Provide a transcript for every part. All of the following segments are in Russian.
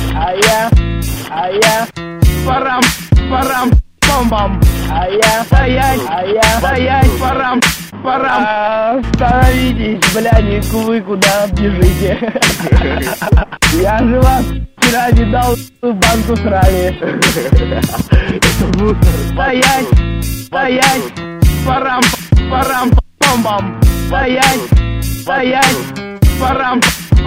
а я, парам, пам-пам, стоять, парам, остановитесь, бля, вы куда бежите? Я же вас вчера видал, банку срали. Стоять, парам, пам-пам, стоять, парам,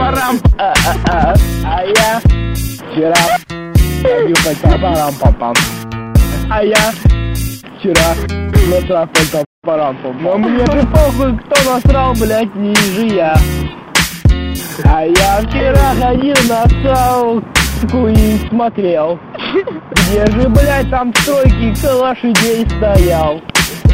а я вчера бил кольца, парам-пам-пам. А я вчера насрал кольца, парам-пам. Но мне же похуй, кто насрал, блядь, ниже я. А я вчера ходил на салку и смотрел, где же, блядь, там стойкий лошадей стоял.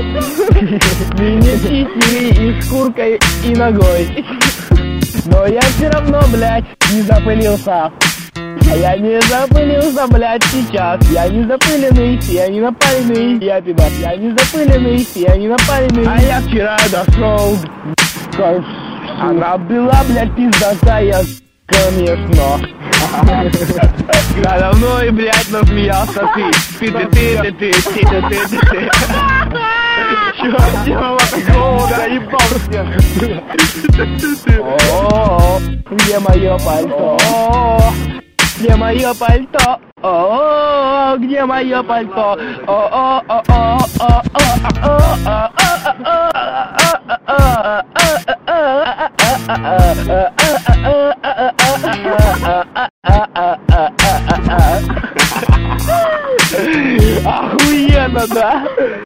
Мини-читери и шкуркой, и ногой. Но я все равно, блядь, не запылился. А я не запылился, блядь, сейчас. Я не запыленный, я не напаленный, я пидор. Я не запыленный, я не напаленный. А я вчера дошел. Она была, блядь, пиздатая, конечно. Надо мной, блядь, насмеялся ты. Чё, такого заебался? О, где мое пальто? Где мое пальто? О, где мое пальто?